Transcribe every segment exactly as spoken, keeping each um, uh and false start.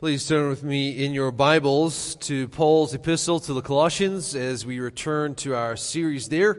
Please turn with me in your Bibles to Paul's epistle to the Colossians as we return to our series there.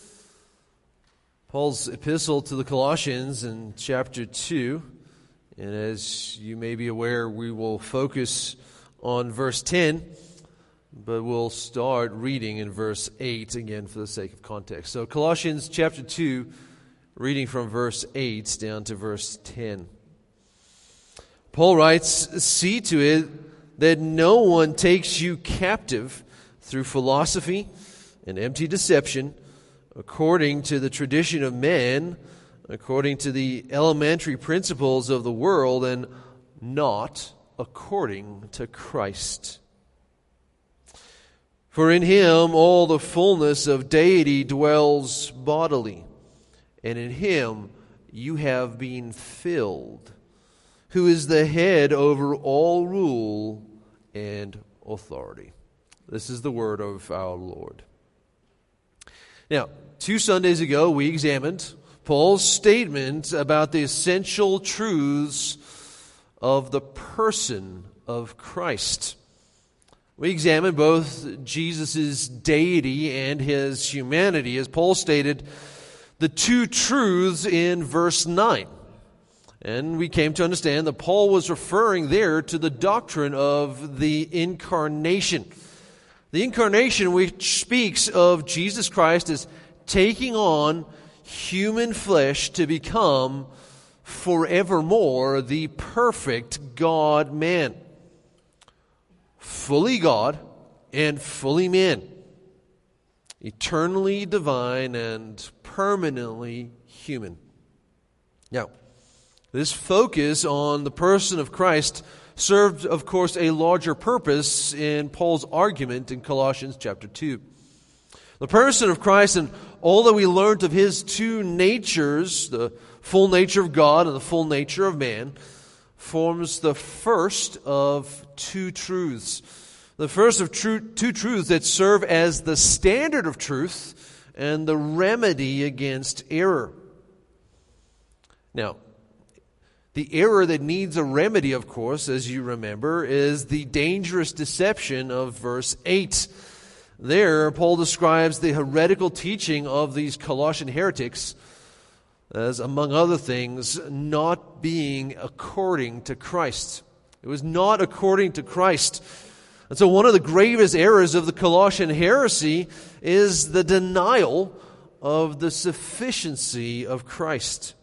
Paul's epistle to the Colossians in chapter two. And as you may be aware, we will focus on verse ten, but we'll start reading in verse eight again for the sake of context. So Colossians chapter two, reading from verse eight down to verse ten. Paul writes, "See to it that no one takes you captive through philosophy and empty deception, according to the tradition of men, according to the elementary principles of the world, and not according to Christ. For in him all the fullness of deity dwells bodily, and in him you have been filled, who is the head over all rule and authority." This is the word of our Lord. Now, two Sundays ago, we examined Paul's statement about the essential truths of the person of Christ. We examined both Jesus' deity and his humanity, as Paul stated the two truths in verse nine. And we came to understand that Paul was referring there to the doctrine of the incarnation. The incarnation, which speaks of Jesus Christ as taking on human flesh to become forevermore the perfect God-man. Fully God and fully man. Eternally divine and permanently human. Now, this focus on the person of Christ served, of course, a larger purpose in Paul's argument in Colossians chapter two. The person of Christ and all that we learned of his two natures, the full nature of God and the full nature of man, forms the first of two truths. The first of true, two truths that serve as the standard of truth and the remedy against error. Now, the error that needs a remedy, of course, as you remember, is the dangerous deception of verse eight. There, Paul describes the heretical teaching of these Colossian heretics as, among other things, not being according to Christ. It was not according to Christ. And so one of the gravest errors of the Colossian heresy is the denial of the sufficiency of Christ.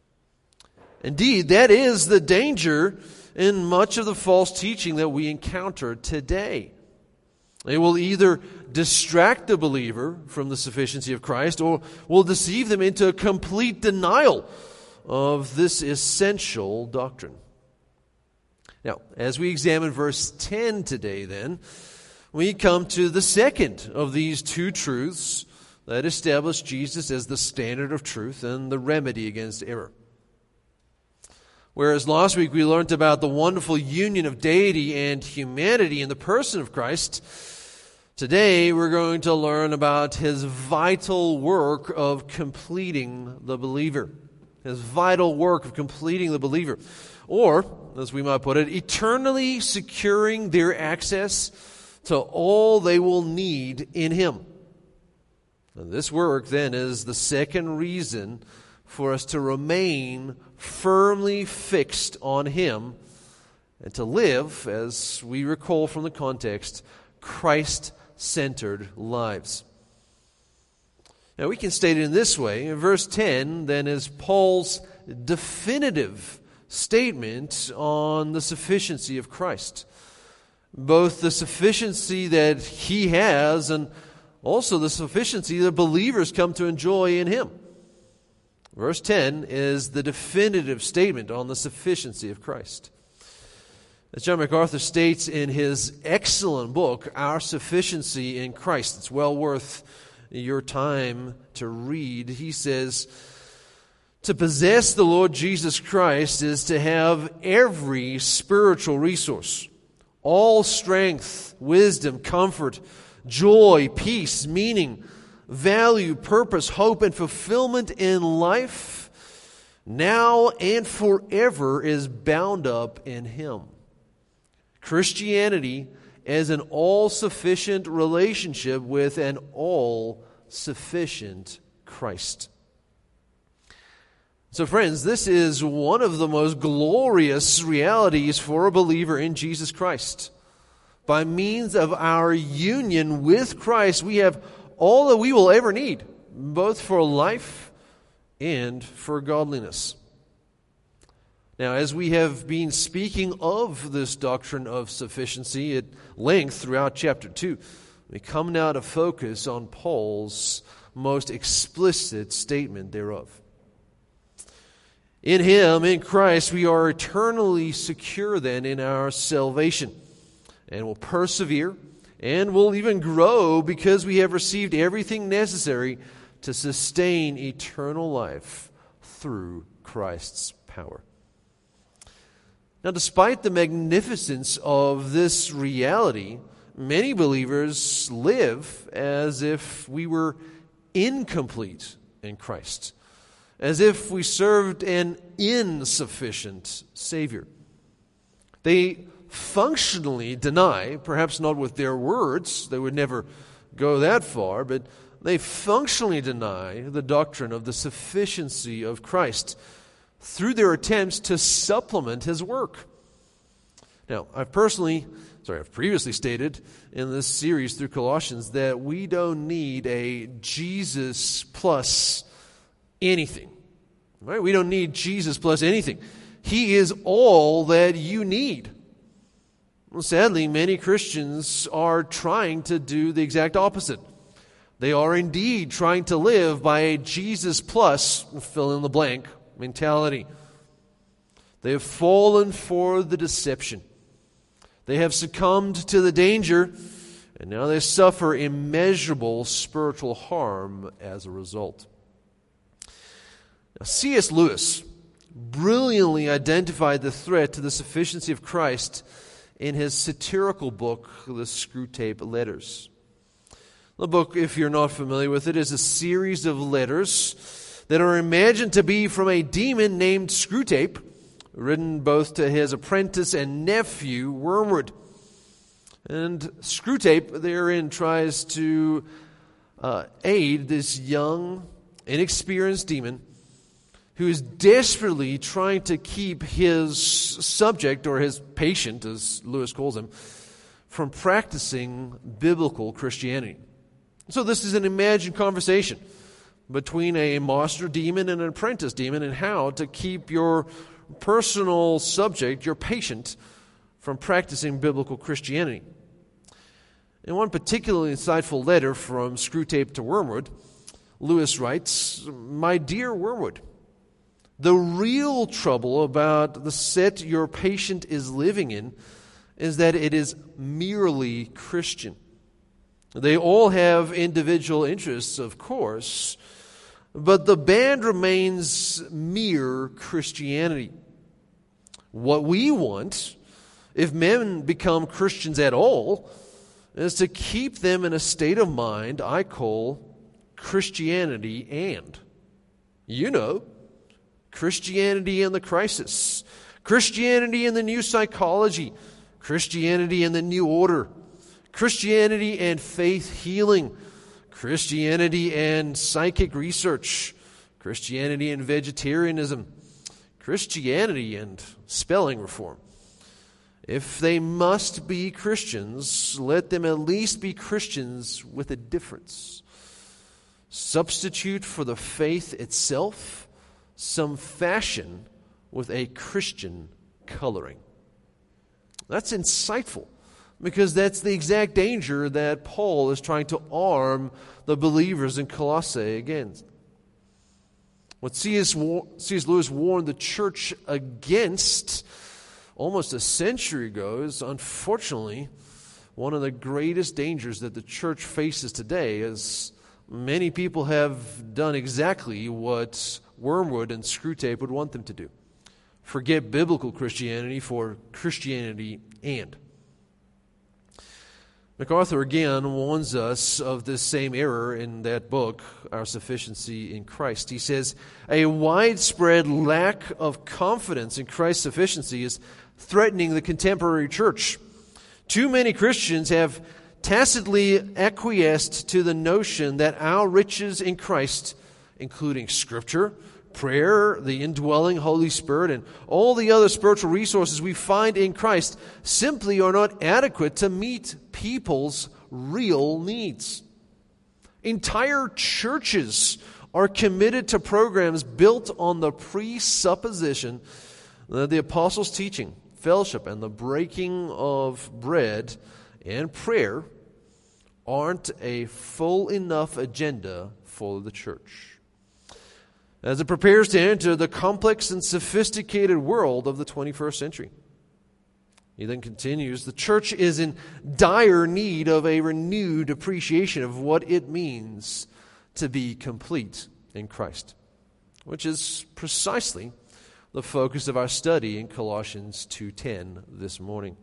Indeed, that is the danger in much of the false teaching that we encounter today. It will either distract the believer from the sufficiency of Christ or will deceive them into a complete denial of this essential doctrine. Now, as we examine verse ten today then, we come to the second of these two truths that establish Jesus as the standard of truth and the remedy against error. Whereas last week we learned about the wonderful union of deity and humanity in the person of Christ, today we're going to learn about his vital work of completing the believer. His vital work of completing the believer. Or, as we might put it, eternally securing their access to all they will need in him. And this work then is the second reason for us to remain firmly fixed on him and to live, as we recall from the context, Christ-centered lives. Now we can state it in this way. In verse ten then is Paul's definitive statement on the sufficiency of Christ. Both the sufficiency that he has and also the sufficiency that believers come to enjoy in him. Verse ten is the definitive statement on the sufficiency of Christ. As John MacArthur states in his excellent book, Our Sufficiency in Christ, it's well worth your time to read. He says, to possess the Lord Jesus Christ is to have every spiritual resource, all strength, wisdom, comfort, joy, peace, meaning, value, purpose, hope, and fulfillment in life, now and forever, is bound up in him. Christianity as an all-sufficient relationship with an all-sufficient Christ. So friends, this is one of the most glorious realities for a believer in Jesus Christ. By means of our union with Christ, we have all that we will ever need, both for life and for godliness. Now, as we have been speaking of this doctrine of sufficiency at length throughout chapter two, we come now to focus on Paul's most explicit statement thereof. In Him, in Christ, we are eternally secure then in our salvation, and will persevere and will even grow because we have received everything necessary to sustain eternal life through Christ's power. Now, despite the magnificence of this reality, many believers live as if we were incomplete in Christ, as if we served an insufficient Savior. They functionally deny, perhaps not with their words, they would never go that far, but they functionally deny the doctrine of the sufficiency of Christ through their attempts to supplement His work. Now, I've personally, sorry, I've previously stated in this series through Colossians that we don't need a Jesus plus anything. Right? We don't need Jesus plus anything. He is all that you need. Well, sadly, many Christians are trying to do the exact opposite. They are indeed trying to live by a Jesus plus, fill in the blank, mentality. They have fallen for the deception. They have succumbed to the danger, and now they suffer immeasurable spiritual harm as a result. Now, C S Lewis brilliantly identified the threat to the sufficiency of Christ in his satirical book, The Screwtape Letters. The book, if you're not familiar with it, is a series of letters that are imagined to be from a demon named Screwtape, written both to his apprentice and nephew, Wormwood. And Screwtape therein tries to uh, aid this young, inexperienced demon who is desperately trying to keep his subject, or his patient, as Lewis calls him, from practicing biblical Christianity. So this is an imagined conversation between a master demon and an apprentice demon, and how to keep your personal subject, your patient, from practicing biblical Christianity. In one particularly insightful letter from Screwtape to Wormwood, Lewis writes, "My dear Wormwood, the real trouble about the set your patient is living in is that it is merely Christian. They all have individual interests, of course, but the band remains mere Christianity. What we want, if men become Christians at all, is to keep them in a state of mind I call Christianity and. You know, Christianity in the crisis, Christianity in the new psychology, Christianity in the new order, Christianity and faith healing, Christianity and psychic research, Christianity and vegetarianism, Christianity and spelling reform. If they must be Christians, let them at least be Christians with a difference. Substitute for the faith itself some fashion with a Christian coloring." That's insightful, because that's the exact danger that Paul is trying to arm the believers in Colossae against. What C S Lewis warned the church against almost a century ago is, unfortunately, one of the greatest dangers that the church faces today, as many people have done exactly what Wormwood and Screwtape would want them to do. Forget biblical Christianity for Christianity and. MacArthur again warns us of this same error in that book, Our Sufficiency in Christ. He says, "A widespread lack of confidence in Christ's sufficiency is threatening the contemporary church, Too many Christians have tacitly acquiesced to the notion that our riches in Christ, including Scripture, prayer, the indwelling Holy Spirit, and all the other spiritual resources we find in Christ simply are not adequate to meet people's real needs. Entire churches are committed to programs built on the presupposition that the apostles' teaching, fellowship, and the breaking of bread and prayer aren't a full enough agenda for the church as it prepares to enter the complex and sophisticated world of the twenty-first century. He then continues, the church is in dire need of a renewed appreciation of what it means to be complete in Christ, which is precisely the focus of our study in Colossians two ten this morning.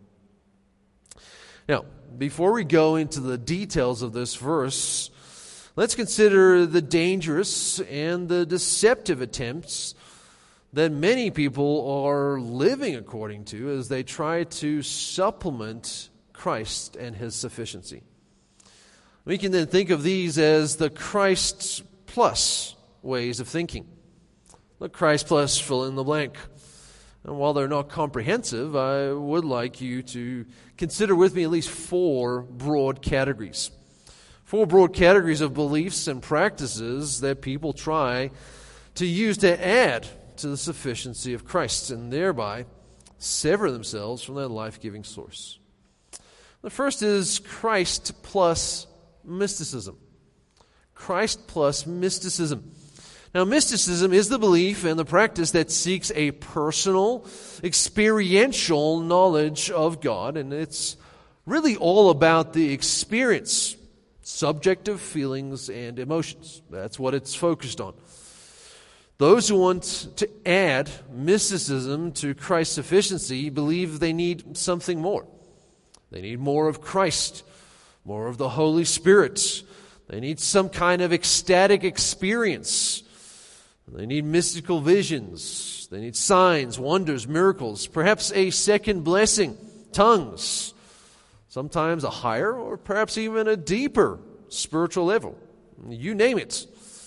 Now, before we go into the details of this verse, let's consider the dangerous and the deceptive attempts that many people are living according to as they try to supplement Christ and His sufficiency. We can then think of these as the Christ plus ways of thinking. The Christ plus fill in the blank. And while they're not comprehensive, I would like you to consider with me at least four broad categories. Four broad categories of beliefs and practices that people try to use to add to the sufficiency of Christ and thereby sever themselves from that life-giving source. The first is Christ plus mysticism. Christ plus mysticism. Now, mysticism is the belief and the practice that seeks a personal, experiential knowledge of God, and it's really all about the experience, subjective feelings and emotions. That's what it's focused on. Those who want to add mysticism to Christ's sufficiency believe they need something more. They need more of Christ, more of the Holy Spirit. They need some kind of ecstatic experience. They need mystical visions. They need signs, wonders, miracles, perhaps a second blessing, tongues, sometimes a higher or perhaps even a deeper spiritual level. You name it.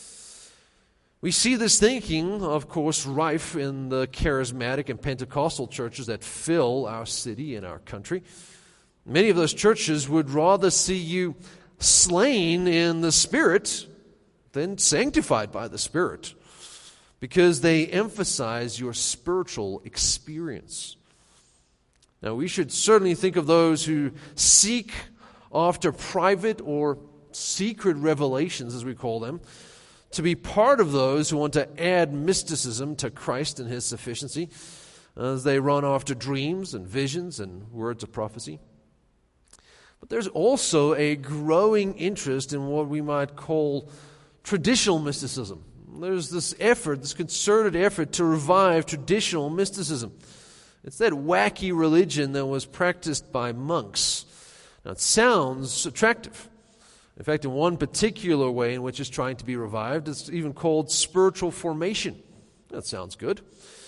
We see this thinking, of course, rife in the charismatic and Pentecostal churches that fill our city and our country. Many of those churches would rather see you slain in the Spirit than sanctified by the Spirit, because they emphasize your spiritual experience. Now, we should certainly think of those who seek after private or secret revelations, as we call them, to be part of those who want to add mysticism to Christ and His sufficiency as they run after dreams and visions and words of prophecy. But there's also a growing interest in what we might call traditional mysticism. There's this effort, this concerted effort to revive traditional mysticism. It's that wacky religion that was practiced by monks. Now, it sounds attractive. In fact, in one particular way in which it's trying to be revived, it's even called spiritual formation. That sounds good.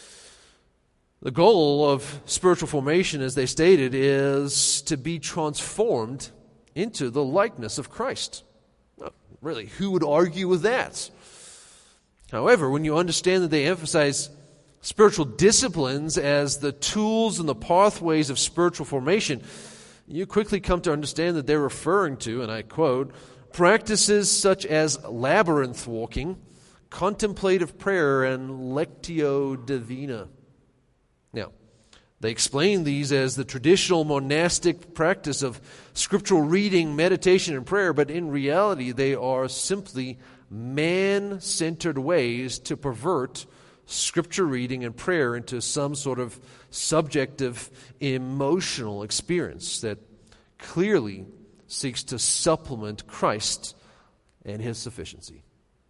The goal of spiritual formation, as they stated, is to be transformed into the likeness of Christ. Well, really, who would argue with that? However, when you understand that they emphasize spiritual disciplines as the tools and the pathways of spiritual formation, you quickly come to understand that they're referring to, and I quote, practices such as labyrinth walking, contemplative prayer, and lectio divina. Now, they explain these as the traditional monastic practice of scriptural reading, meditation, and prayer, but in reality they are simply man-centered ways to pervert scripture reading and prayer into some sort of subjective emotional experience that clearly seeks to supplement Christ and His sufficiency.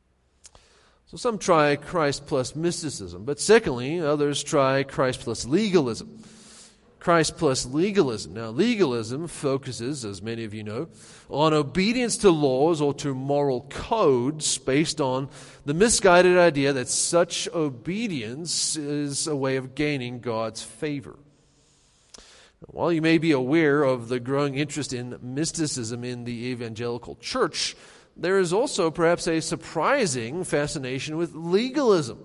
So some try Christ plus mysticism, but secondly, others try Christ plus legalism. Christ plus legalism. Now, legalism focuses, as many of you know, on obedience to laws or to moral codes based on the misguided idea that such obedience is a way of gaining God's favor. While you may be aware of the growing interest in mysticism in the evangelical church, there is also perhaps a surprising fascination with legalism.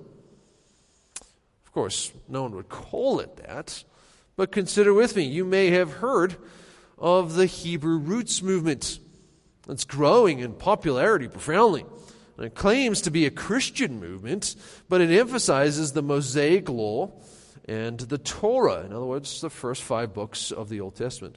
Of course, no one would call it that, but consider with me, you may have heard of the Hebrew Roots movement. It's growing in popularity profoundly. And it claims to be a Christian movement, but it emphasizes the Mosaic Law and the Torah, in other words, the first five books of the Old Testament.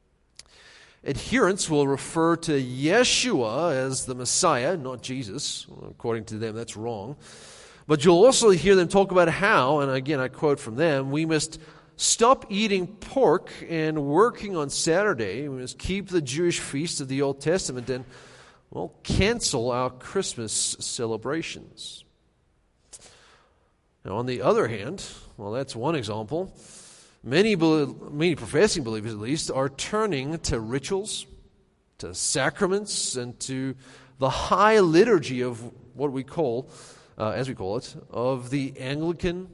Adherents will refer to Yeshua as the Messiah, not Jesus. According to them, that's wrong. But you'll also hear them talk about how, and again I quote from them, we must stop eating pork and working on Saturday. We must keep the Jewish feasts of the Old Testament and, well, cancel our Christmas celebrations. Now, on the other hand, well, that's one example. Many, many professing believers, at least, are turning to rituals, to sacraments, and to the high liturgy of what we call, uh, as we call it, of the Anglican,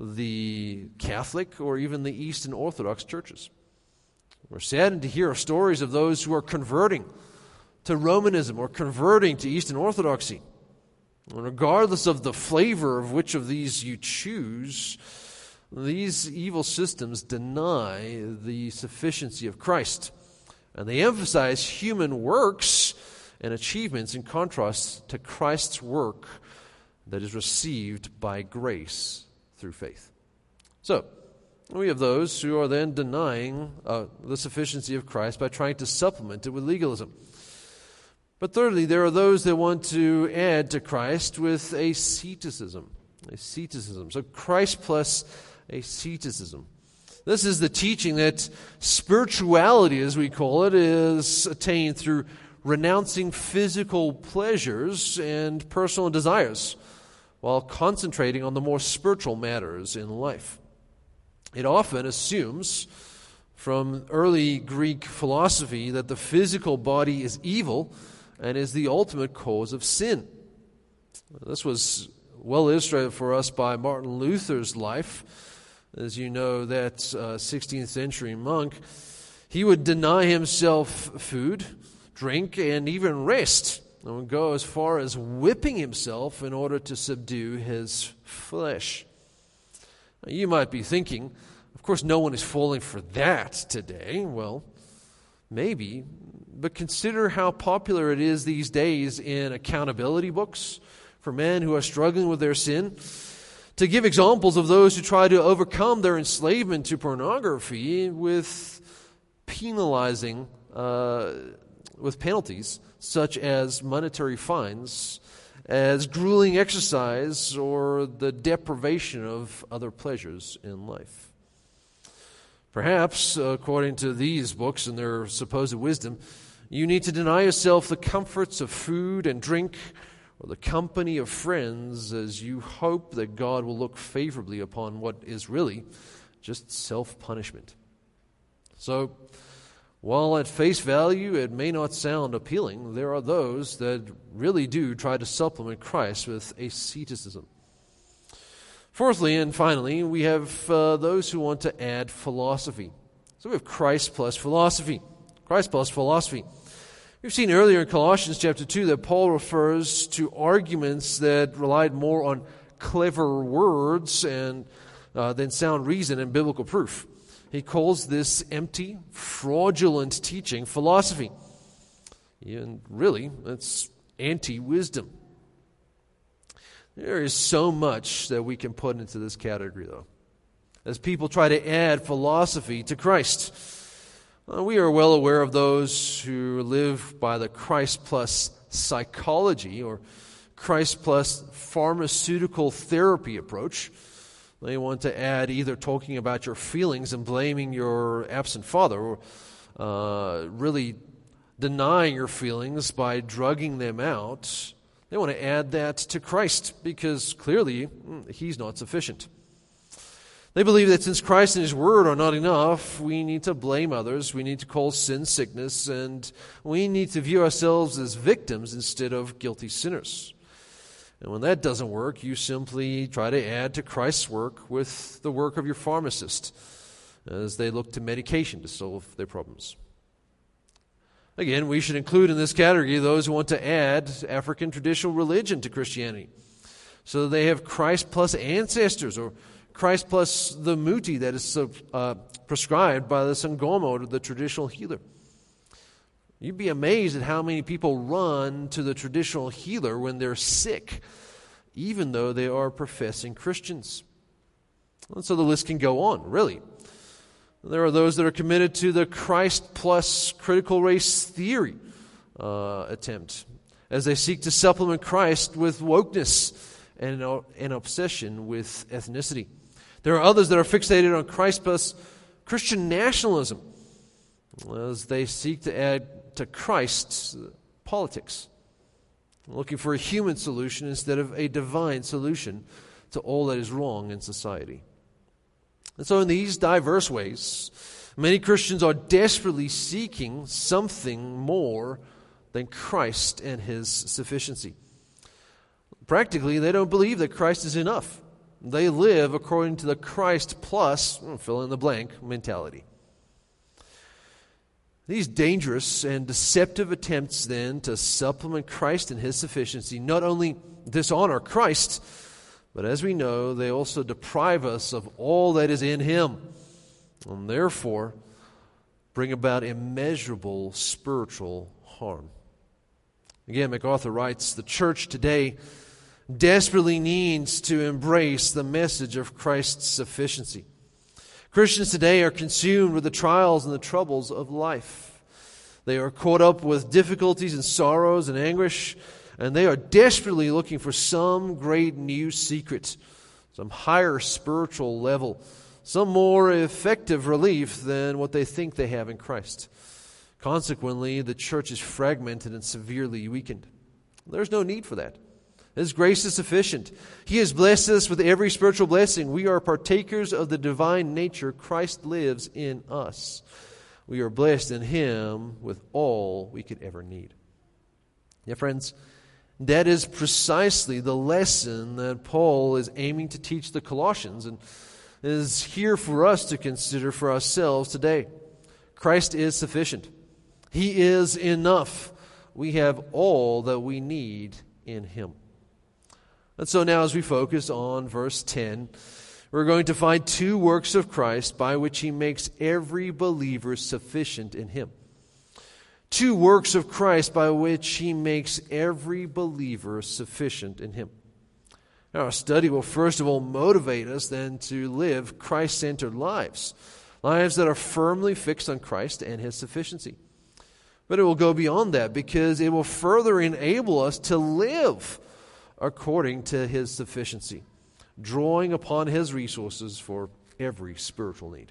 the Catholic, or even the Eastern Orthodox churches. We're saddened to hear of stories of those who are converting to Romanism or converting to Eastern Orthodoxy. And regardless of the flavor of which of these you choose, these evil systems deny the sufficiency of Christ. And they emphasize human works and achievements in contrast to Christ's work that is received by grace through faith. So, we have those who are then denying uh, the sufficiency of Christ by trying to supplement it with legalism. But thirdly, there are those that want to add to Christ with asceticism. Asceticism. So Christ plus asceticism. This is the teaching that spirituality, as we call it, is attained through renouncing physical pleasures and personal desires while concentrating on the more spiritual matters in life. It often assumes from early Greek philosophy that the physical body is evil and is the ultimate cause of sin. This was well illustrated for us by Martin Luther's life. As you know, that uh, sixteenth century monk, he would deny himself food, drink, and even rest, and would go as far as whipping himself in order to subdue his flesh. Now, you might be thinking, of course, no one is falling for that today. Well, maybe, but consider how popular it is these days in accountability books for men who are struggling with their sin, to give examples of those who try to overcome their enslavement to pornography with penalizing, uh, with penalties such as monetary fines, as grueling exercise, or the deprivation of other pleasures in life. Perhaps, according to these books and their supposed wisdom, you need to deny yourself the comforts of food and drink or the company of friends as you hope that God will look favorably upon what is really just self-punishment. So, while at face value it may not sound appealing, there are those that really do try to supplement Christ with asceticism. Fourthly and finally, we have uh, those who want to add philosophy. So we have Christ plus philosophy. Christ plus philosophy. We've seen earlier in Colossians chapter two that Paul refers to arguments that relied more on clever words and uh, than sound reason and biblical proof. He calls this empty, fraudulent teaching philosophy. And really, it's anti-wisdom. There is so much that we can put into this category, though, as people try to add philosophy to Christ. Uh, we are well aware of those who live by the Christ plus psychology or Christ plus pharmaceutical therapy approach. They want to add either talking about your feelings and blaming your absent father, or uh, really denying your feelings by drugging them out. They want to add that to Christ because clearly He's not sufficient. They believe that since Christ and His Word are not enough, we need to blame others, we need to call sin sickness, and we need to view ourselves as victims instead of guilty sinners. And when that doesn't work, you simply try to add to Christ's work with the work of your pharmacist. as they look to medication to solve their problems. Again, we should include in this category those who want to add African traditional religion to Christianity. So they have Christ plus ancestors, or Christ plus the muti that is uh, prescribed by the Sangoma, or the traditional healer. You'd be amazed at how many people run to the traditional healer when they're sick, even though they are professing Christians. And so the list can go on, really. There are those that are committed to the Christ plus critical race theory uh, attempt, as they seek to supplement Christ with wokeness and an obsession with ethnicity. There are others that are fixated on Christ plus Christian nationalism, as they seek to add to Christ politics, looking for a human solution instead of a divine solution to all that is wrong in society. And so in these diverse ways, many Christians are desperately seeking something more than Christ and His sufficiency. Practically, they don't believe that Christ is enough. They live according to the Christ plus, fill in the blank, mentality. These dangerous and deceptive attempts then to supplement Christ and His sufficiency not only dishonor Christ, but as we know, they also deprive us of all that is in Him, and therefore bring about immeasurable spiritual harm. Again, MacArthur writes, the church today desperately needs to embrace the message of Christ's sufficiency. Christians today are consumed with the trials and the troubles of life. They are caught up with difficulties and sorrows and anguish, and they are desperately looking for some great new secret, some higher spiritual level, some more effective relief than what they think they have in Christ. Consequently, the church is fragmented and severely weakened. There's no need for that. His grace is sufficient. He has blessed us with every spiritual blessing. We are partakers of the divine nature. Christ lives in us. We are blessed in Him with all we could ever need. Yeah, friends, that is precisely the lesson that Paul is aiming to teach the Colossians and is here for us to consider for ourselves today. Christ is sufficient. He is enough. We have all that we need in Him. And so now as we focus on verse ten, we're going to find two works of Christ by which He makes every believer sufficient in Him. Two works of Christ by which He makes every believer sufficient in Him. Now, our study will first of all motivate us then to live Christ-centered lives, lives that are firmly fixed on Christ and His sufficiency. But it will go beyond that because it will further enable us to live according to His sufficiency, drawing upon His resources for every spiritual need.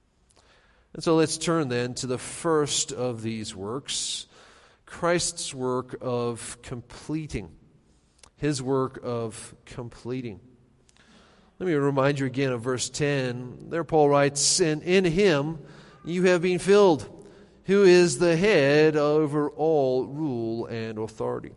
And so let's turn then to the first of these works, Christ's work of completing. His work of completing. Let me remind you again of verse ten. There Paul writes, and in Him you have been filled, who is the head over all rule and authority.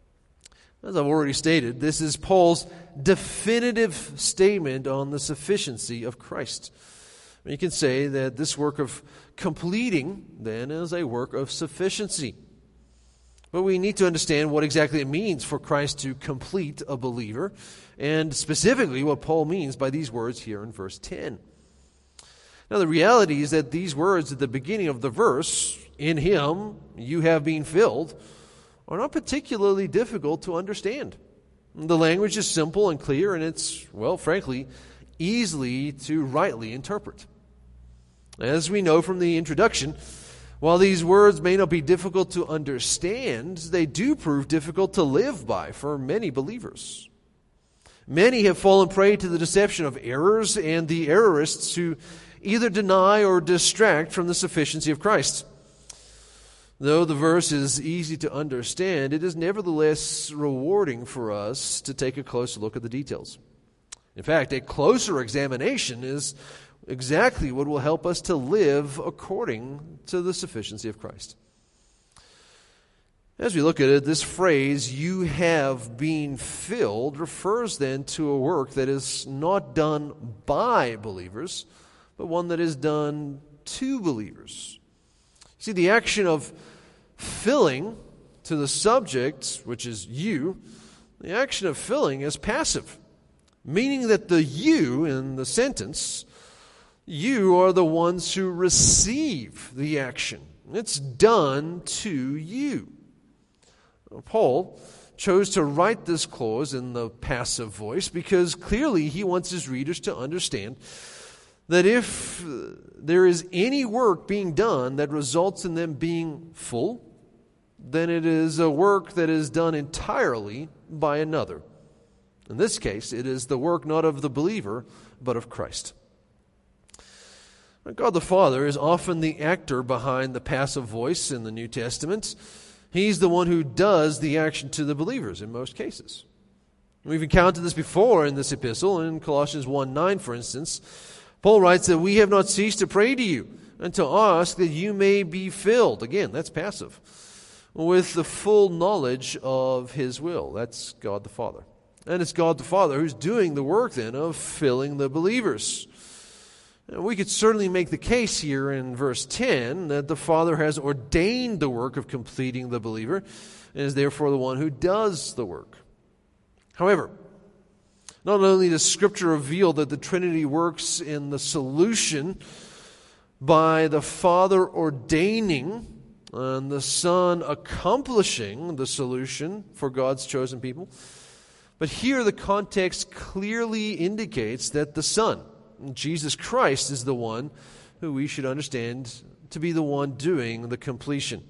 As I've already stated, this is Paul's definitive statement on the sufficiency of Christ. You can say that this work of completing, then, is a work of sufficiency. But we need to understand what exactly it means for Christ to complete a believer, and specifically what Paul means by these words here in verse ten. Now, the reality is that these words at the beginning of the verse, in Him you have been filled, are not particularly difficult to understand. The language is simple and clear, and it's, well, frankly, easily to rightly interpret. As we know from the introduction, while these words may not be difficult to understand, they do prove difficult to live by for many believers. Many have fallen prey to the deception of errors and the errorists who either deny or distract from the sufficiency of Christ. Though the verse is easy to understand, it is nevertheless rewarding for us to take a closer look at the details. In fact, a closer examination is exactly what will help us to live according to the sufficiency of Christ. As we look at it, this phrase, you have been filled, refers then to a work that is not done by believers, but one that is done to believers. See, the action of filling to the subject, which is you, the action of filling is passive, meaning that the you in the sentence, you are the ones who receive the action. It's done to you. Paul chose to write this clause in the passive voice because clearly he wants his readers to understand that if there is any work being done that results in them being full, then it is a work that is done entirely by another. In this case, it is the work not of the believer, but of Christ. God the Father is often the actor behind the passive voice in the New Testament. He's the one who does the action to the believers in most cases. We've encountered this before in this epistle. In Colossians one nine, for instance, Paul writes that we have not ceased to pray to you and to ask that you may be filled. Again, that's passive. With the full knowledge of His will. That's God the Father. And it's God the Father who's doing the work then of filling the believers. And we could certainly make the case here in verse ten that the Father has ordained the work of completing the believer and is therefore the one who does the work. However, not only does Scripture reveal that the Trinity works in the solution by the Father ordaining and the Son accomplishing the solution for God's chosen people, but here the context clearly indicates that the Son, Jesus Christ, is the one who we should understand to be the one doing the completion.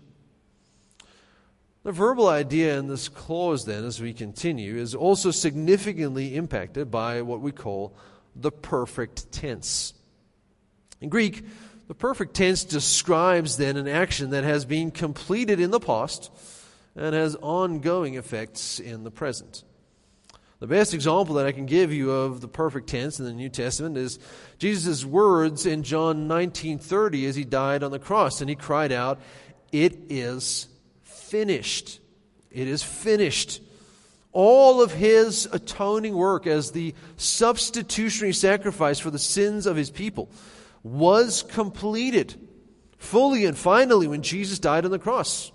The verbal idea in this clause, then, as we continue, is also significantly impacted by what we call the perfect tense. In Greek, the perfect tense describes, then, an action that has been completed in the past and has ongoing effects in the present. The best example that I can give you of the perfect tense in the New Testament is Jesus' words in John nineteen thirty as He died on the cross, and He cried out, "It is finished. It is finished." All of His atoning work as the substitutionary sacrifice for the sins of His people was completed fully and finally when Jesus died on the cross.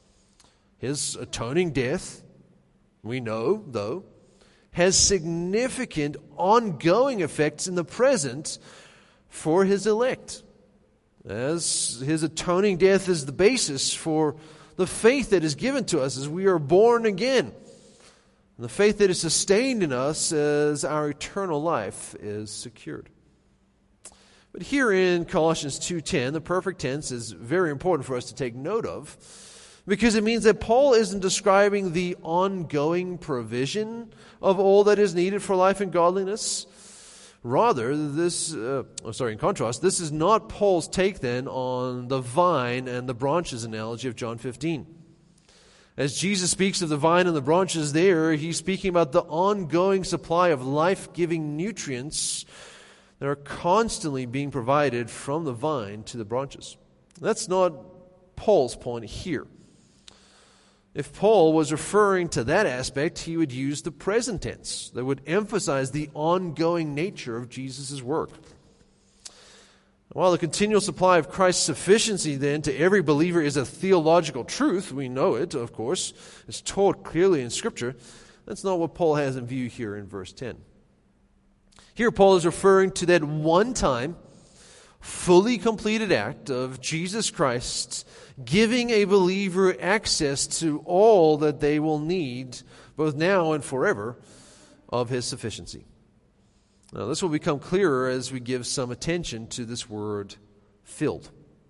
His atoning death, we know, though, has significant ongoing effects in the present for His elect, as His atoning death is the basis for the faith that is given to us as we are born again, and the faith that is sustained in us as our eternal life is secured. But here in Colossians two ten, the perfect tense is very important for us to take note of, because it means that Paul isn't describing the ongoing provision of all that is needed for life and godliness. Rather, this, uh, oh, sorry, in contrast, this is not Paul's take then on the vine and the branches analogy of John fifteen. As Jesus speaks of the vine and the branches there, He's speaking about the ongoing supply of life-giving nutrients that are constantly being provided from the vine to the branches. That's not Paul's point here. If Paul was referring to that aspect, he would use the present tense that would emphasize the ongoing nature of Jesus' work. While the continual supply of Christ's sufficiency then to every believer is a theological truth, we know it, of course, it's taught clearly in Scripture, that's not what Paul has in view here in verse ten. Here Paul is referring to that one-time, fully completed act of Jesus Christ giving a believer access to all that they will need, both now and forever, of His sufficiency. Now, this will become clearer as we give some attention to this word, filled.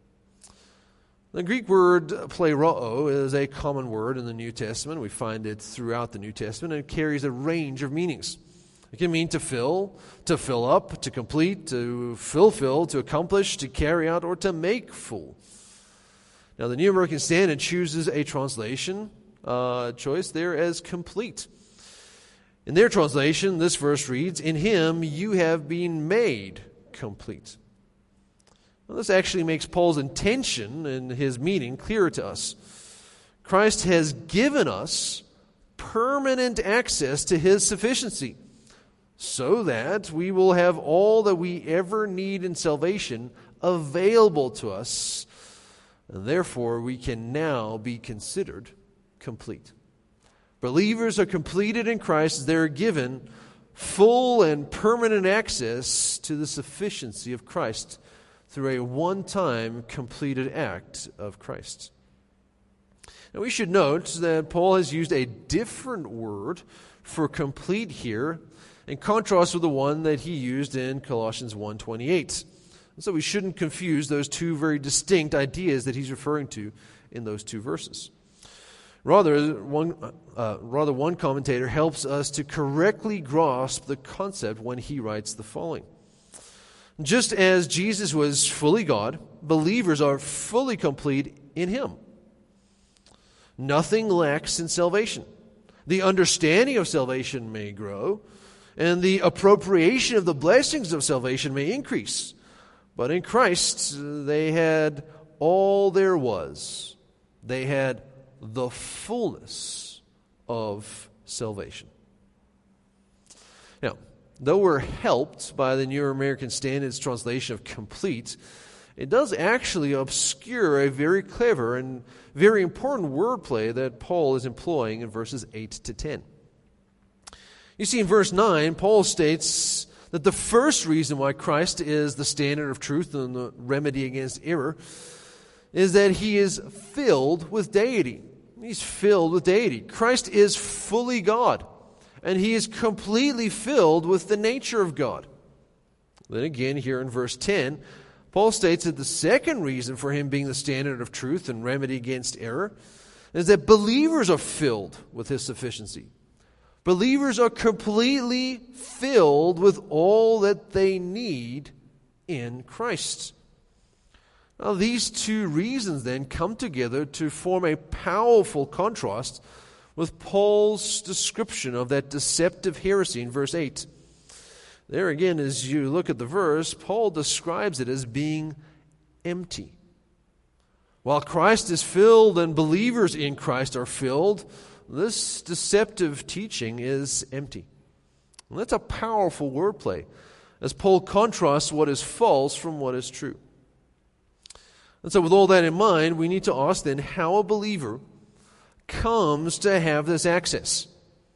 The Greek word pleroo is a common word in the New Testament. We find it throughout the New Testament, and it carries a range of meanings. It can mean to fill, to fill up, to complete, to fulfill, to accomplish, to carry out, or to make full. Now, the New American Standard chooses a translation uh, choice there as complete. In their translation, this verse reads, "In Him you have been made complete." Well, this actually makes Paul's intention and his meaning clearer to us. Christ has given us permanent access to His sufficiency. so that we will have all that we ever need in salvation available to us, and therefore we can now be considered complete. Believers are completed in Christ as they are given full and permanent access to the sufficiency of Christ through a one-time completed act of Christ. Now we should note that Paul has used a different word for complete here in contrast with the one that he used in Colossians one twenty-eight. So we shouldn't confuse those two very distinct ideas that he's referring to in those two verses. Rather, one, uh, rather, one commentator helps us to correctly grasp the concept when he writes the following. Just as Jesus was fully God, believers are fully complete in Him. Nothing lacks in salvation. The understanding of salvation may grow, and the appropriation of the blessings of salvation may increase. But in Christ, they had all there was. They had the fullness of salvation. Now, though we're helped by the New American Standard's translation of complete, it does actually obscure a very clever and very important wordplay that Paul is employing in verses eight to ten. You see, in verse nine, Paul states that the first reason why Christ is the standard of truth and the remedy against error is that He is filled with deity. He's filled with deity. Christ is fully God, and He is completely filled with the nature of God. Then again, here in verse ten, Paul states that the second reason for Him being the standard of truth and remedy against error is that believers are filled with His sufficiency. Believers are completely filled with all that they need in Christ. Now, these two reasons then come together to form a powerful contrast with Paul's description of that deceptive heresy in verse eight. There again, as you look at the verse, Paul describes it as being empty. While Christ is filled and believers in Christ are filled, this deceptive teaching is empty. And that's a powerful wordplay, as Paul contrasts what is false from what is true. And so with all that in mind, we need to ask then how a believer comes to have this access.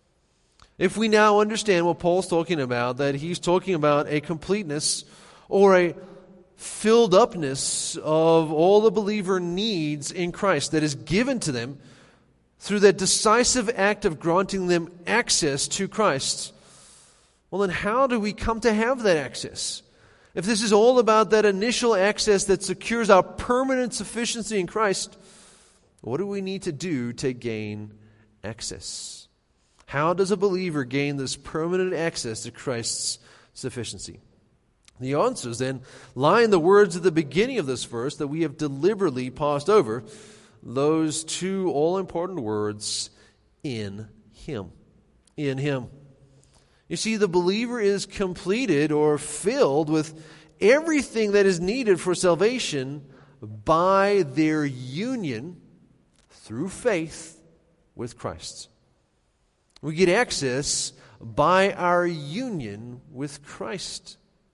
If we now understand what Paul's talking about, that he's talking about a completeness or a filled upness of all the believer needs in Christ that is given to them through that decisive act of granting them access to Christ, well then how do we come to have that access? If this is all about that initial access that secures our permanent sufficiency in Christ, what do we need to do to gain access? How does a believer gain this permanent access to Christ's sufficiency? The answers then lie in the words at the beginning of this verse that we have deliberately passed over. Those two all-important words, in Him. In Him. You see, the believer is completed or filled with everything that is needed for salvation by their union through faith with Christ. We get access by our union with Christ.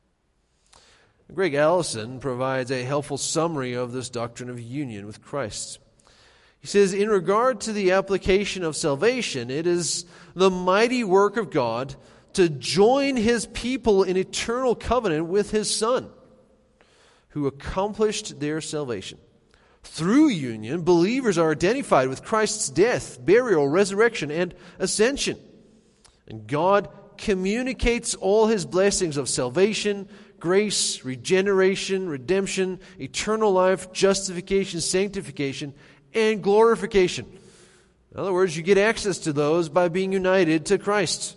Greg Allison provides a helpful summary of this doctrine of union with Christ. He says, in regard to the application of salvation, it is the mighty work of God to join His people in eternal covenant with His Son, who accomplished their salvation. Through union, believers are identified with Christ's death, burial, resurrection, and ascension. And God communicates all His blessings of salvation, grace, regeneration, redemption, eternal life, justification, sanctification, and glorification. In other words, you get access to those by being united to Christ.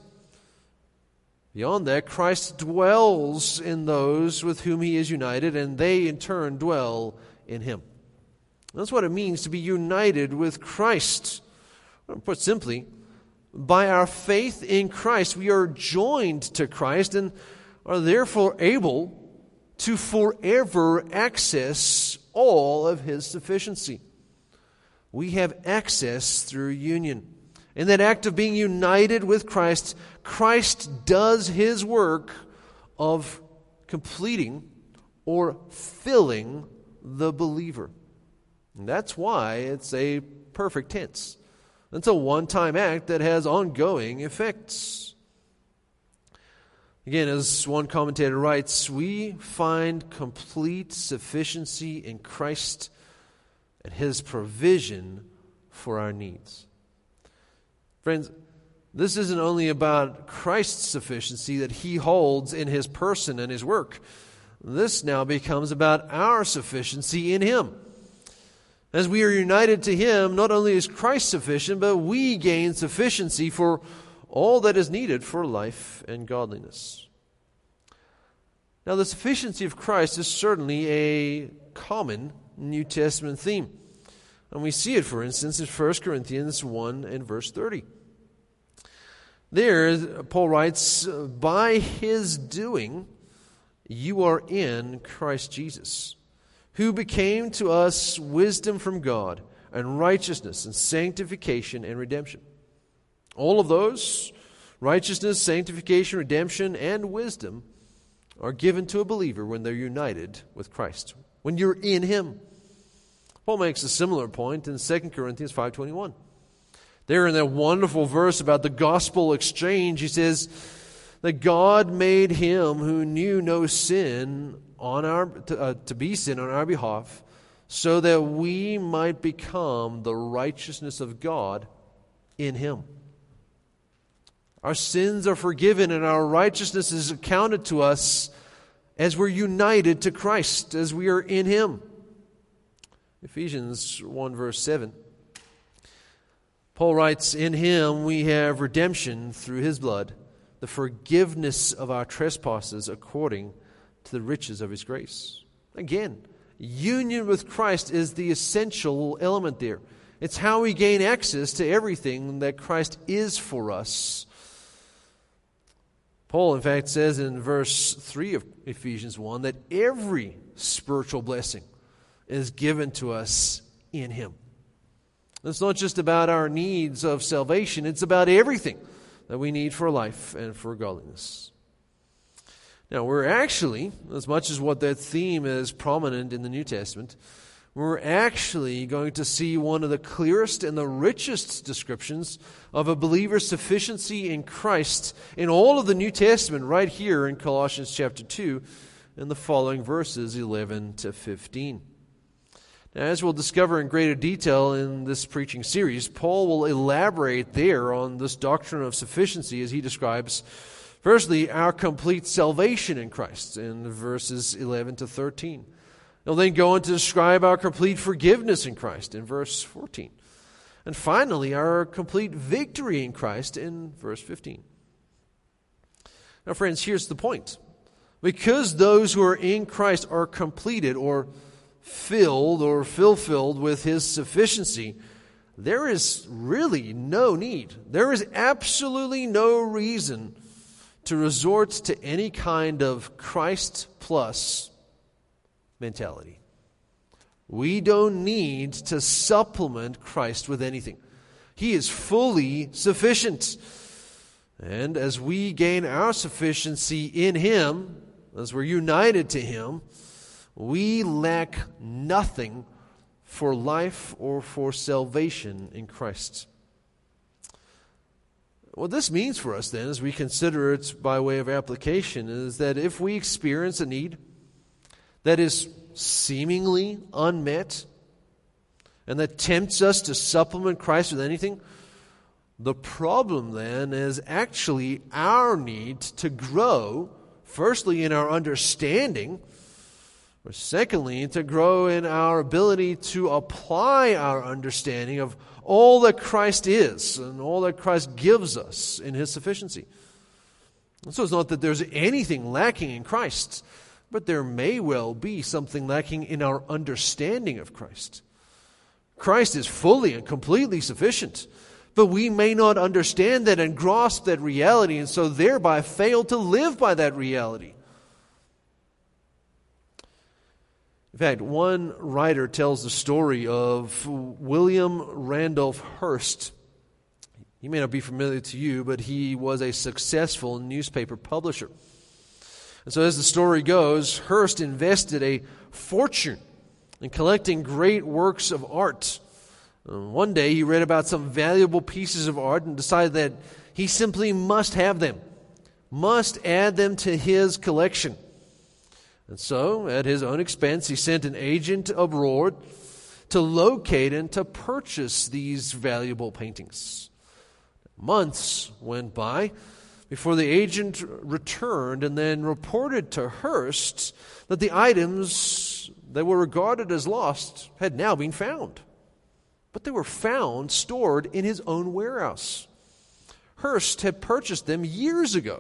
Beyond that, Christ dwells in those with whom He is united, and they in turn dwell in Him. That's what it means to be united with Christ. Put simply, by our faith in Christ, we are joined to Christ and are therefore able to forever access all of His sufficiency. We have access through union. In that act of being united with Christ, Christ does His work of completing or filling the believer. And that's why it's a perfect tense. It's a one-time act that has ongoing effects. Again, as one commentator writes, we find complete sufficiency in Christ and His provision for our needs. Friends, this isn't only about Christ's sufficiency that He holds in His person and His work. This now becomes about our sufficiency in Him. As we are united to Him, not only is Christ sufficient, but we gain sufficiency for all that is needed for life and godliness. Now, the sufficiency of Christ is certainly a common New Testament theme. And we see it, for instance, in First Corinthians one and verse thirty. There, Paul writes, by His doing, you are in Christ Jesus, who became to us wisdom from God, and righteousness, and sanctification, and redemption. All of those, righteousness, sanctification, redemption, and wisdom, are given to a believer when they're united with Christ, when you're in Him. Paul makes a similar point in Second Corinthians five twenty-one. There in that wonderful verse about the gospel exchange, he says that God made Him who knew no sin on our to, uh, to be sin on our behalf, so that we might become the righteousness of God in Him. Our sins are forgiven and our righteousness is accounted to us as we're united to Christ, as we are in Him. Ephesians one verse seven. Paul writes, in Him we have redemption through His blood, the forgiveness of our trespasses according to the riches of His grace. Again, union with Christ is the essential element there. It's how we gain access to everything that Christ is for us. Paul, in fact, says in verse three of Ephesians one that every spiritual blessing is given to us in Him. It's not just about our needs of salvation, it's about everything that we need for life and for godliness. Now, we're actually, as much as what that theme is prominent in the New Testament, we're actually going to see one of the clearest and the richest descriptions of a believer's sufficiency in Christ in all of the New Testament right here in Colossians chapter two in the following verses eleven to fifteen. Now, as we'll discover in greater detail in this preaching series, Paul will elaborate there on this doctrine of sufficiency as he describes, firstly, our complete salvation in Christ in verses eleven to thirteen. He'll then go on to describe our complete forgiveness in Christ in verse fourteen. And finally, our complete victory in Christ in verse fifteen. Now, friends, here's the point. Because those who are in Christ are completed or filled or fulfilled with His sufficiency, there is really no need. There is absolutely no reason to resort to any kind of Christ plus mentality. We don't need to supplement Christ with anything. He is fully sufficient. And as we gain our sufficiency in Him, as we're united to Him, we lack nothing for life or for salvation in Christ. What this means for us then, as we consider it by way of application, is that if we experience a need that is seemingly unmet and that tempts us to supplement Christ with anything, the problem then is actually our need to grow, firstly in our understanding, or secondly, to grow in our ability to apply our understanding of all that Christ is and all that Christ gives us in His sufficiency. And so it's not that there's anything lacking in Christ, but there may well be something lacking in our understanding of Christ. Christ is fully and completely sufficient, but we may not understand that and grasp that reality, and so thereby fail to live by that reality. In fact, one writer tells the story of William Randolph Hearst. He may not be familiar to you, but he was a successful newspaper publisher. And so as the story goes, Hearst invested a fortune in collecting great works of art. One day he read about some valuable pieces of art and decided that he simply must have them, must add them to his collection. And so, at his own expense, he sent an agent abroad to locate and to purchase these valuable paintings. Months went by before the agent returned and then reported to Hearst that the items that were regarded as lost had now been found. But they were found stored in his own warehouse. Hearst had purchased them years ago.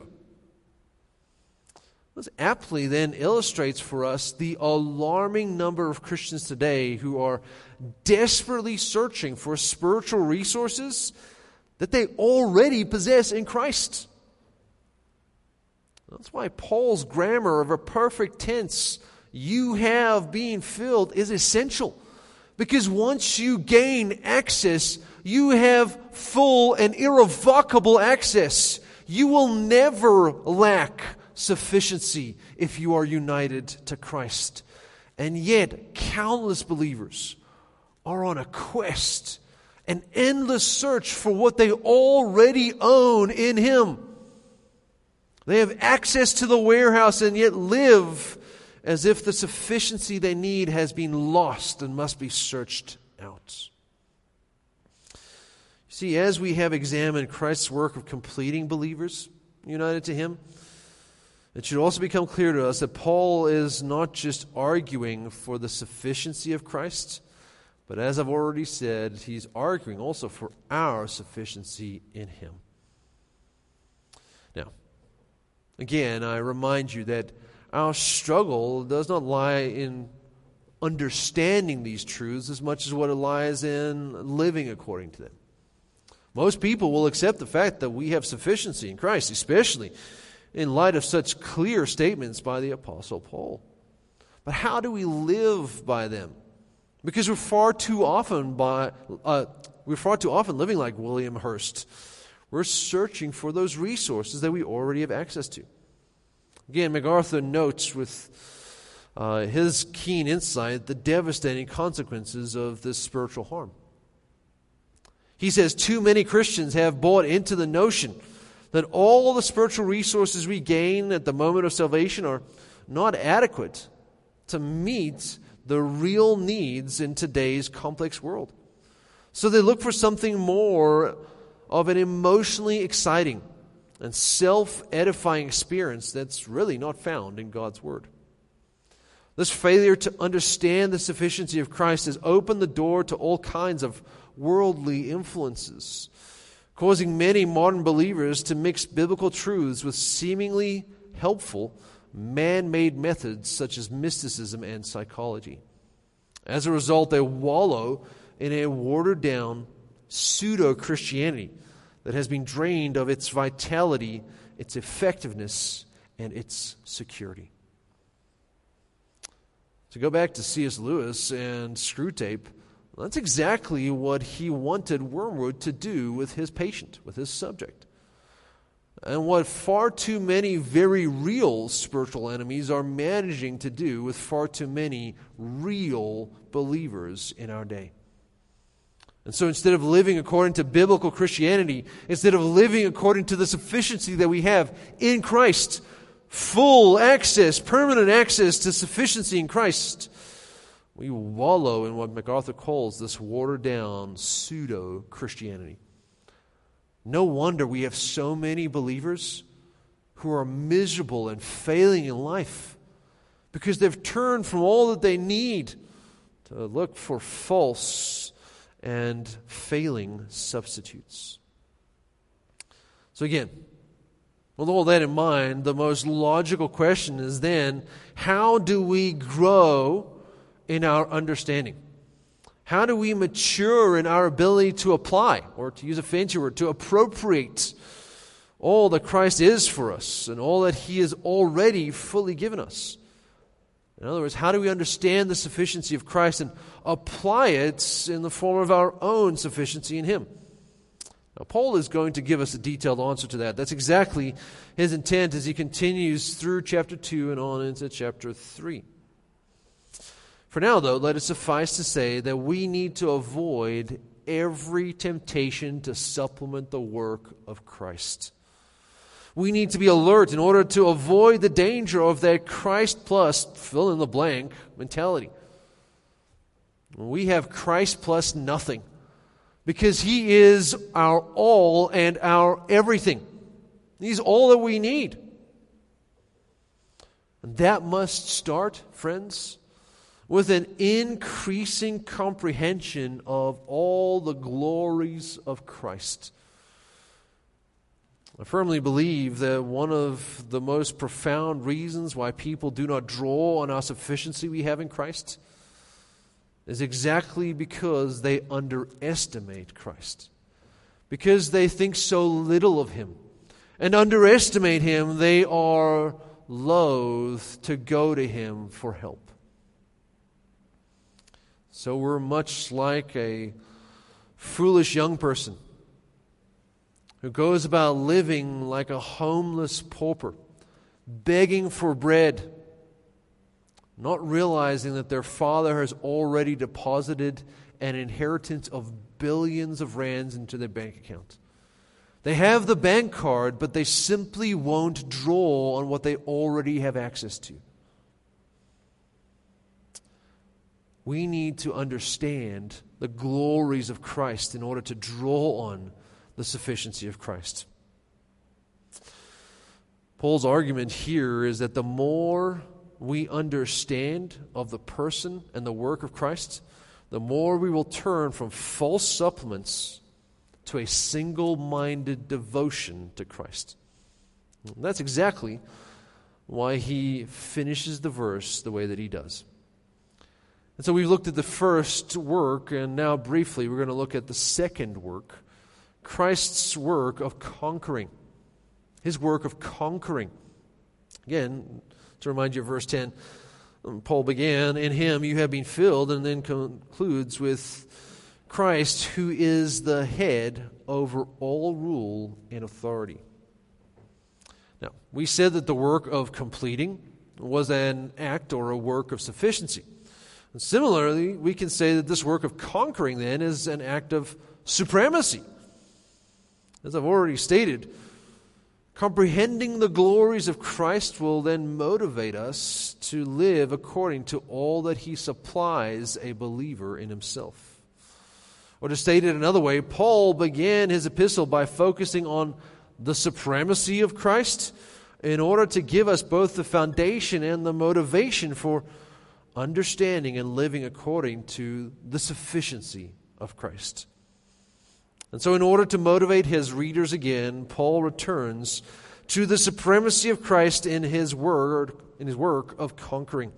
This aptly then illustrates for us the alarming number of Christians today who are desperately searching for spiritual resources that they already possess in Christ. That's why Paul's grammar of a perfect tense, you have been filled, is essential. Because once you gain access, you have full and irrevocable access. You will never lack sufficiency if you are united to Christ. And yet, countless believers are on a quest, an endless search for what they already own in Him. They have access to the warehouse and yet live as if the sufficiency they need has been lost and must be searched out. See, as we have examined Christ's work of completing believers united to Him, it should also become clear to us that Paul is not just arguing for the sufficiency of Christ, but as I've already said, he's arguing also for our sufficiency in Him. Now, again, I remind you that our struggle does not lie in understanding these truths as much as what it lies in living according to them. Most people will accept the fact that we have sufficiency in Christ, especially in light of such clear statements by the Apostle Paul. But how do we live by them? Because we're far too often by uh, we're far too often living like William Hearst. We're searching for those resources that we already have access to. Again, MacArthur notes with uh, his keen insight the devastating consequences of this spiritual harm. He says, too many Christians have bought into the notion that all the spiritual resources we gain at the moment of salvation are not adequate to meet the real needs in today's complex world. So they look for something more of an emotionally exciting and self-edifying experience that's really not found in God's Word. This failure to understand the sufficiency of Christ has opened the door to all kinds of worldly influences, causing many modern believers to mix biblical truths with seemingly helpful man-made methods such as mysticism and psychology. As a result, they wallow in a watered-down pseudo-Christianity that has been drained of its vitality, its effectiveness, and its security. To go back to C S Lewis and Screwtape, that's exactly what he wanted Wormwood to do with his patient, with his subject. And what far too many very real spiritual enemies are managing to do with far too many real believers in our day. And so instead of living according to biblical Christianity, instead of living according to the sufficiency that we have in Christ, full access, permanent access to sufficiency in Christ, we wallow in what MacArthur calls this watered-down pseudo-Christianity. No wonder we have so many believers who are miserable and failing in life because they've turned from all that they need to look for false and failing substitutes. So again, with all that in mind, the most logical question is then, how do we grow in our understanding? How do we mature in our ability to apply, or to use a fancy word, to appropriate all that Christ is for us and all that He has already fully given us? In other words, how do we understand the sufficiency of Christ and apply it in the form of our own sufficiency in Him? Now, Paul is going to give us a detailed answer to that. That's exactly his intent as he continues through chapter two and on into chapter three. For now, though, let it suffice to say that we need to avoid every temptation to supplement the work of Christ. We need to be alert in order to avoid the danger of that Christ plus fill in the blank mentality. We have Christ plus nothing because He is our all and our everything. He's all that we need. And that must start, friends, with an increasing comprehension of all the glories of Christ. I firmly believe that one of the most profound reasons why people do not draw on our sufficiency we have in Christ is exactly because they underestimate Christ. Because they think so little of Him and underestimate Him, they are loath to go to Him for help. So we're much like a foolish young person who goes about living like a homeless pauper, begging for bread, not realizing that their father has already deposited an inheritance of billions of rands into their bank account. They have the bank card, but they simply won't draw on what they already have access to. We need to understand the glories of Christ in order to draw on the sufficiency of Christ. Paul's argument here is that the more we understand of the person and the work of Christ, the more we will turn from false supplements to a single-minded devotion to Christ. And that's exactly why he finishes the verse the way that he does. And so we've looked at the first work, and now briefly we're going to look at the second work, Christ's work of conquering. His work of conquering. Again, to remind you of verse ten, Paul began, "In Him you have been filled," and then concludes with Christ, who is the head over all rule and authority. Now, we said that the work of completing was an act or a work of sufficiency. And similarly, we can say that this work of conquering then is an act of supremacy. As I've already stated, comprehending the glories of Christ will then motivate us to live according to all that He supplies a believer in himself. Or to state it another way, Paul began his epistle by focusing on the supremacy of Christ in order to give us both the foundation and the motivation for understanding and living according to the sufficiency of Christ. And so in order to motivate his readers again, Paul returns to the supremacy of Christ in his word, in his work of conquering.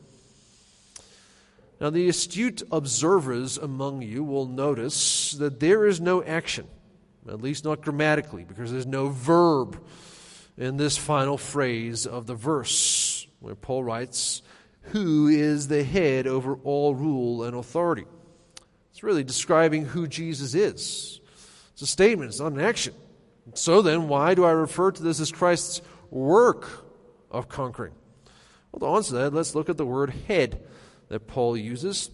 Now, the astute observers among you will notice that there is no action, at least not grammatically, because there's no verb in this final phrase of the verse, where Paul writes, "Who is the head over all rule and authority?" It's really describing who Jesus is. It's a statement, it's not an action. So then, why do I refer to this as Christ's work of conquering? Well, to answer that, let's look at the word head that Paul uses.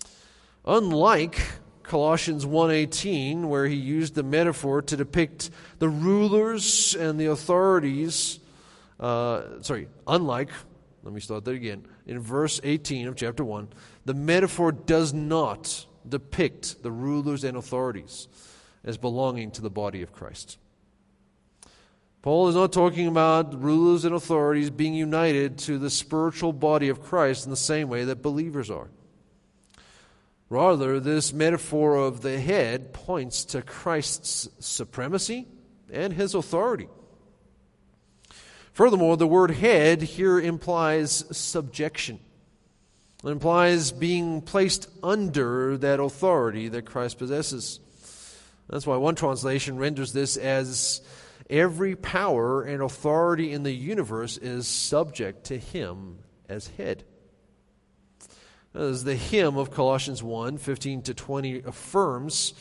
Unlike Colossians one eighteen, where he used the metaphor to depict the rulers and the authorities, uh, sorry, unlike, let me start that again. In verse eighteen of chapter one, the metaphor does not depict the rulers and authorities as belonging to the body of Christ. Paul is not talking about rulers and authorities being united to the spiritual body of Christ in the same way that believers are. Rather, this metaphor of the head points to Christ's supremacy and His authority. Furthermore, the word head here implies subjection. It implies being placed under that authority that Christ possesses. That's why one translation renders this as every power and authority in the universe is subject to Him as head. As the hymn of Colossians one fifteen to twenty affirms,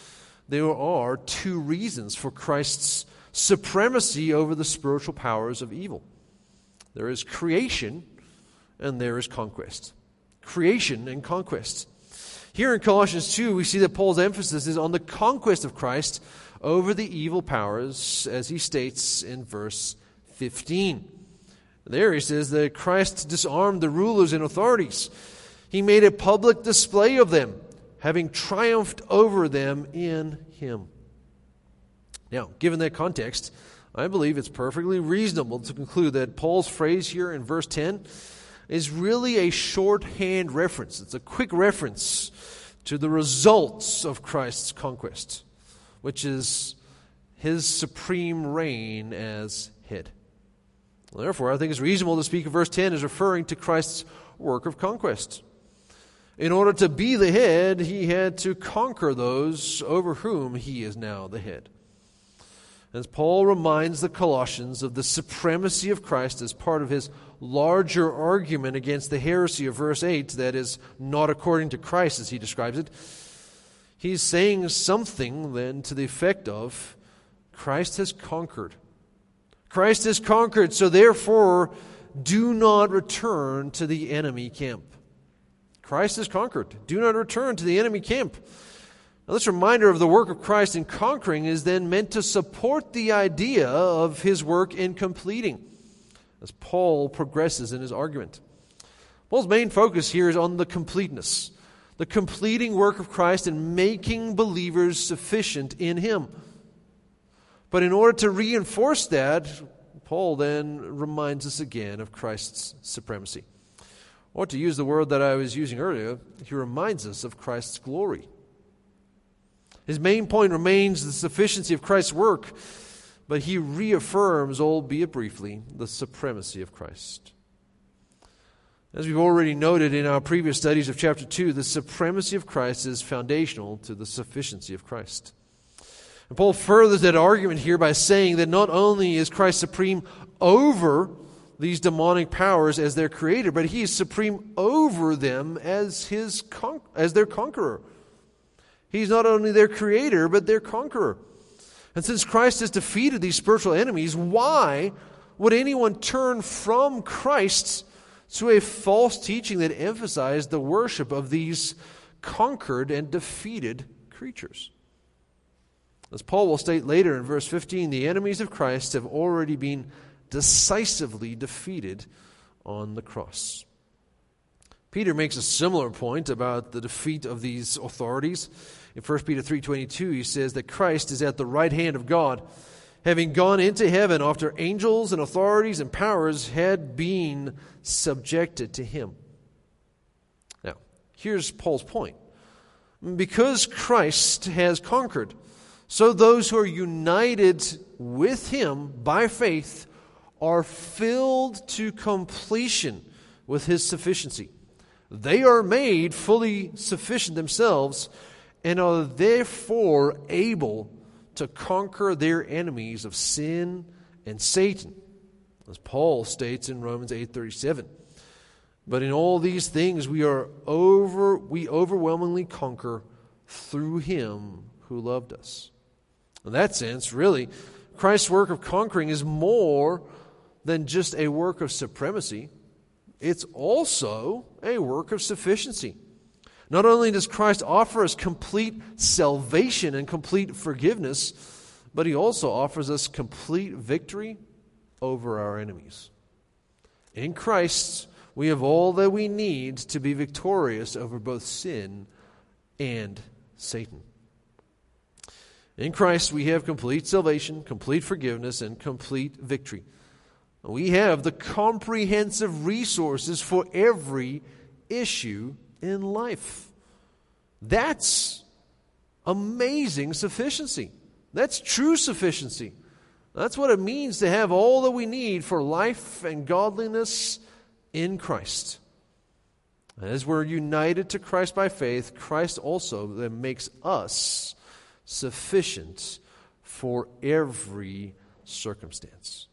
there are two reasons for Christ's supremacy over the spiritual powers of evil. There is creation and there is conquest. Creation and conquest. Here in Colossians two, we see that Paul's emphasis is on the conquest of Christ over the evil powers, as he states in verse fifteen. There he says that Christ disarmed the rulers and authorities. He made a public display of them, having triumphed over them in him. Now, given that context, I believe it's perfectly reasonable to conclude that Paul's phrase here in verse ten is really a shorthand reference. It's a quick reference to the results of Christ's conquest, which is his supreme reign as head. Therefore, I think it's reasonable to speak of verse ten as referring to Christ's work of conquest. In order to be the head, he had to conquer those over whom he is now the head. As Paul reminds the Colossians of the supremacy of Christ as part of his larger argument against the heresy of verse eight, that is, not according to Christ as he describes it, he's saying something then to the effect of, Christ has conquered. Christ has conquered, so therefore do not return to the enemy camp. Christ has conquered. Do not return to the enemy camp. Now, this reminder of the work of Christ in conquering is then meant to support the idea of his work in completing, as Paul progresses in his argument. Paul's main focus here is on the completeness, the completing work of Christ in making believers sufficient in him. But in order to reinforce that, Paul then reminds us again of Christ's supremacy. Or to use the word that I was using earlier, he reminds us of Christ's glory. His main point remains the sufficiency of Christ's work, but he reaffirms, albeit briefly, the supremacy of Christ. As we've already noted in our previous studies of chapter two, the supremacy of Christ is foundational to the sufficiency of Christ. And Paul furthers that argument here by saying that not only is Christ supreme over these demonic powers as their creator, but he is supreme over them as his con- as their conqueror. He's not only their creator, but their conqueror. And since Christ has defeated these spiritual enemies, why would anyone turn from Christ to a false teaching that emphasized the worship of these conquered and defeated creatures? As Paul will state later in verse fifteen, the enemies of Christ have already been decisively defeated on the cross. Peter makes a similar point about the defeat of these authorities. In First Peter three twenty-two, he says that Christ is at the right hand of God, having gone into heaven after angels and authorities and powers had been subjected to him. Now, here's Paul's point. Because Christ has conquered, so those who are united with him by faith are filled to completion with his sufficiency. They are made fully sufficient themselves and are therefore able to conquer their enemies of sin and Satan, as Paul states in Romans eight thirty-seven. But in all these things we are over we overwhelmingly conquer through him who loved us. In that sense, really, Christ's work of conquering is more than just a work of supremacy. It's also a work of sufficiency. Not only does Christ offer us complete salvation and complete forgiveness, but he also offers us complete victory over our enemies. In Christ, we have all that we need to be victorious over both sin and Satan. In Christ, we have complete salvation, complete forgiveness, and complete victory. We have the comprehensive resources for every issue in life. That's amazing sufficiency. That's true sufficiency. That's what it means to have all that we need for life and godliness in Christ. As we're united to Christ by faith, Christ also then makes us sufficient for every circumstance.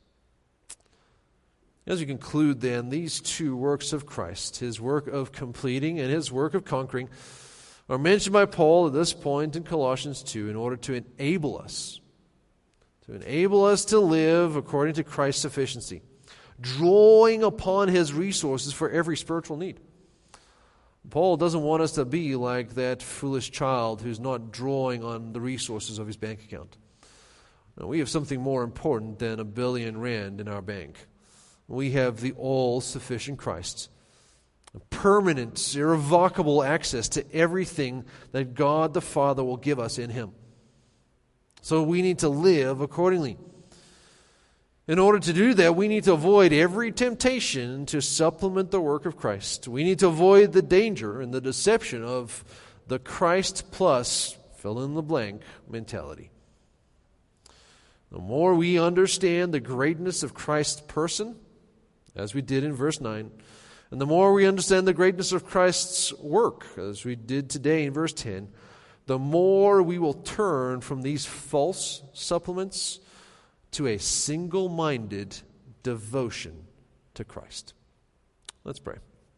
As we conclude then, these two works of Christ, his work of completing and his work of conquering, are mentioned by Paul at this point in Colossians two in order to enable us, to enable us to live according to Christ's sufficiency, drawing upon His resources for every spiritual need. Paul doesn't want us to be like that foolish child who's not drawing on the resources of his bank account. No, we have something more important than a billion rand in our bank. We have the all-sufficient Christ, permanent, irrevocable access to everything that God the Father will give us in Him. So we need to live accordingly. In order to do that, we need to avoid every temptation to supplement the work of Christ. We need to avoid the danger and the deception of the Christ plus fill in the blank mentality. The more we understand the greatness of Christ's person, as we did in verse nine, and the more we understand the greatness of Christ's work, as we did today in verse ten, the more we will turn from these false supplements to a single-minded devotion to Christ. Let's pray.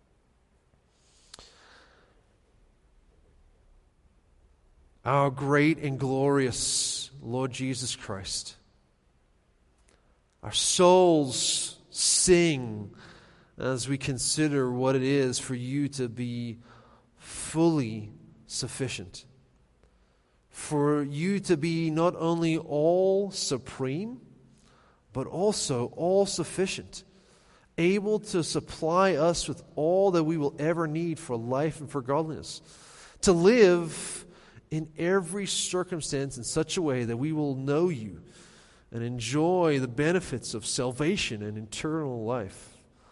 Our great and glorious Lord Jesus Christ, our souls sing as we consider what it is for you to be fully sufficient. For you to be not only all supreme, but also all sufficient, able to supply us with all that we will ever need for life and for godliness, to live in every circumstance in such a way that we will know you and enjoy the benefits of salvation and eternal life.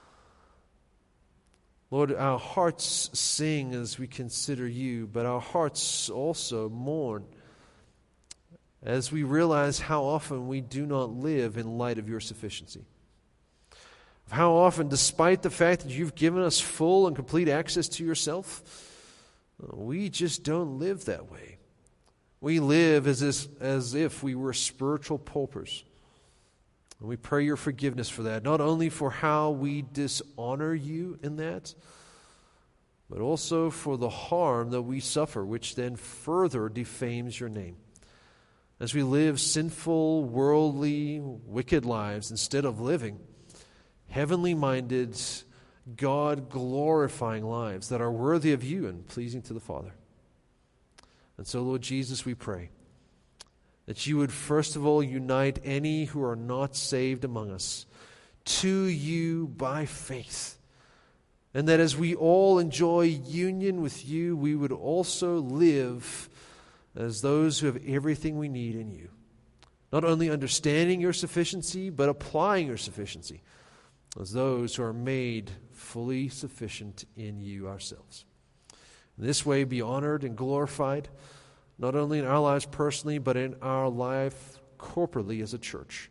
Lord, our hearts sing as we consider you, but our hearts also mourn as we realize how often we do not live in light of your sufficiency. How often, despite the fact that you've given us full and complete access to yourself, we just don't live that way. We live as if, as if we were spiritual paupers. And we pray your forgiveness for that, not only for how we dishonor you in that, but also for the harm that we suffer, which then further defames your name. As we live sinful, worldly, wicked lives instead of living heavenly-minded, God-glorifying lives that are worthy of you and pleasing to the Father. And so, Lord Jesus, we pray that you would first of all unite any who are not saved among us to you by faith. And that as we all enjoy union with you, we would also live as those who have everything we need in you. Not only understanding your sufficiency, but applying your sufficiency as those who are made fully sufficient in you ourselves. In this way, be honored and glorified, not only in our lives personally, but in our life corporately as a church.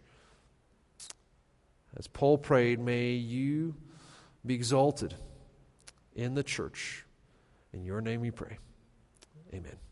As Paul prayed, may you be exalted in the church. In your name we pray. Amen.